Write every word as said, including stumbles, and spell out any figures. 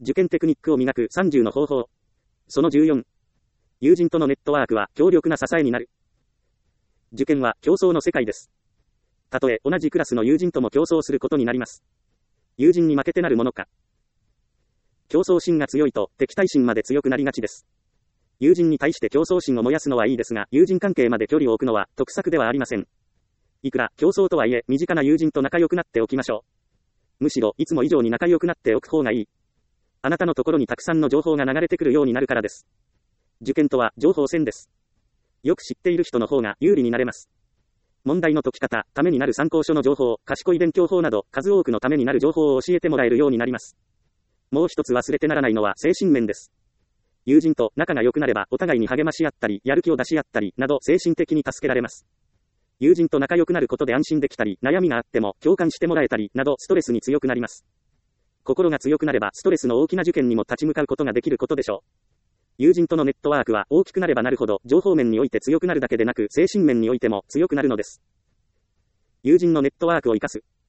受験テクニックを磨くさんじゅうの方法。そのじゅうよん。友人とのネットワークは強力な支えになる。受験は競争の世界です。たとえ同じクラスの友人とも競争することになります。友人に負けてなるものか。競争心が強いと敵対心まで強くなりがちです。友人に対して競争心を燃やすのはいいですが、友人関係まで距離を置くのは得策ではありません。いくら競争とはいえ、身近な友人と仲良くなっておきましょう。むしろいつも以上に仲良くなっておく方がいい。あなたのところにたくさんの情報が流れてくるようになるからです。受験とは情報戦です。よく知っている人の方が有利になれます。問題の解き方、ためになる参考書の情報、賢い勉強法など、数多くのためになる情報を教えてもらえるようになります。もう一つ忘れてならないのは精神面です。友人と仲が良くなれば、お互いに励まし合ったり、やる気を出し合ったり、など精神的に助けられます。友人と仲良くなることで安心できたり、悩みがあっても共感してもらえたり、などストレスに強くなります。心が強くなれば、ストレスの大きな受験にも立ち向かうことができることでしょう。友人とのネットワークは大きくなればなるほど、情報面において強くなるだけでなく、精神面においても強くなるのです。友人のネットワークを生かす。